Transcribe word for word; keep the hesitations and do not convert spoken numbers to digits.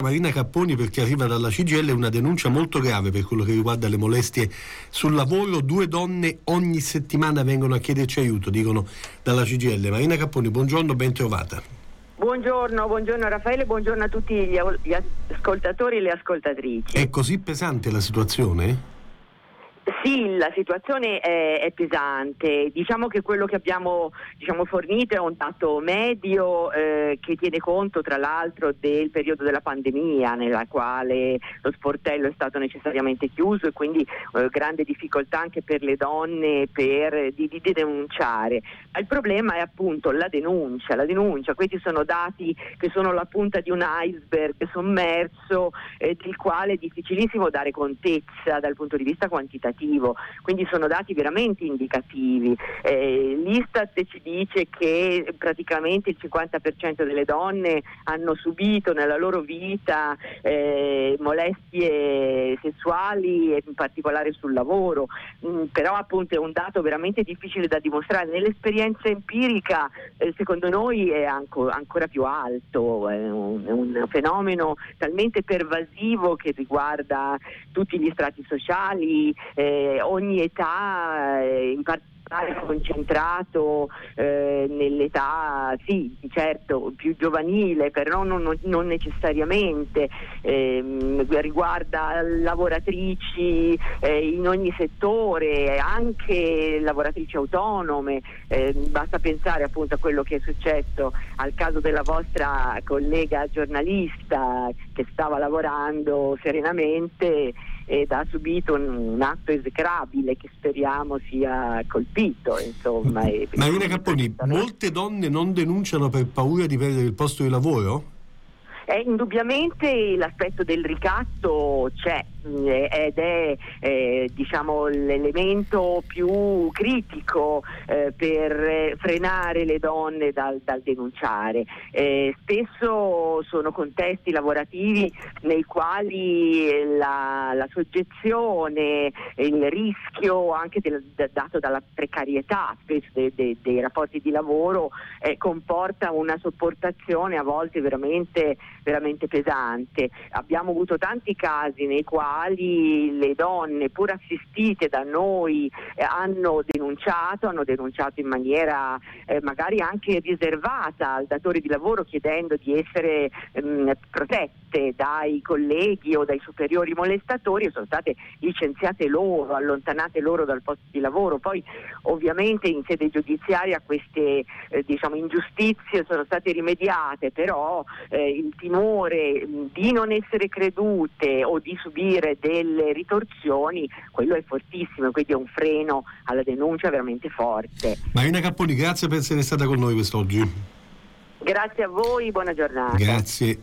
Marina Capponi, perché arriva dalla C G I L una denuncia molto grave per quello che riguarda le molestie sul lavoro. Due donne ogni settimana vengono a chiederci aiuto, dicono dalla C G I L. Marina Capponi, buongiorno, ben trovata. Buongiorno, buongiorno Raffaele, buongiorno a tutti gli, gli ascoltatori e le ascoltatrici. È così pesante la situazione? Sì, la situazione è, è pesante. Diciamo che quello che abbiamo diciamo, fornito è un dato medio eh, che tiene conto tra l'altro del periodo della pandemia, nella quale lo sportello è stato necessariamente chiuso e quindi eh, grande difficoltà anche per le donne per, di, di denunciare. Ma il problema è appunto la denuncia, la denuncia. Questi sono dati che sono la punta di un iceberg sommerso eh, del quale è difficilissimo dare contezza dal punto di vista quantitativo. Quindi sono dati veramente indicativi. Eh, L'Istat ci dice che praticamente il cinquanta per cento delle donne hanno subito nella loro vita eh, molestie sessuali e in particolare sul lavoro, mm, però appunto è un dato veramente difficile da dimostrare. Nell'esperienza empirica eh, secondo noi è anco, ancora più alto, è un, è un fenomeno talmente pervasivo che riguarda tutti gli strati sociali, eh, ogni età, eh, in particolare concentrato eh, nell'età sì certo più giovanile, però non, non necessariamente, eh, riguarda lavoratrici eh, in ogni settore, anche lavoratrici autonome. Eh, basta pensare appunto a quello che è successo al caso della vostra collega giornalista che stava lavorando serenamente ed ha subito un, un atto esecrabile che speriamo sia colpito, insomma. E Marina Capponi, molte donne non denunciano per paura di perdere il posto di lavoro? Eh, indubbiamente l'aspetto del ricatto c'è eh, ed è eh, diciamo l'elemento più critico eh, per frenare le donne dal, dal denunciare. Eh, spesso sono contesti lavorativi nei quali la, la soggezione, il rischio anche del, dato dalla precarietà spesso de, de, dei rapporti di lavoro eh, comporta una sopportazione a volte veramente veramente pesante. Abbiamo avuto tanti casi nei quali le donne, pur assistite da noi, eh, hanno denunciato, hanno denunciato in maniera eh, magari anche riservata al datore di lavoro, chiedendo di essere ehm, protette dai colleghi o dai superiori molestatori, e sono state licenziate loro, allontanate loro dal posto di lavoro. Poi ovviamente in sede giudiziaria queste eh, diciamo ingiustizie sono state rimediate, però eh, il timore di non essere credute o di subire delle ritorsioni, quello è fortissimo, quindi è un freno alla denuncia veramente forte. Marina Capponi, grazie per essere stata con noi quest'oggi. Grazie a voi, buona giornata. Grazie.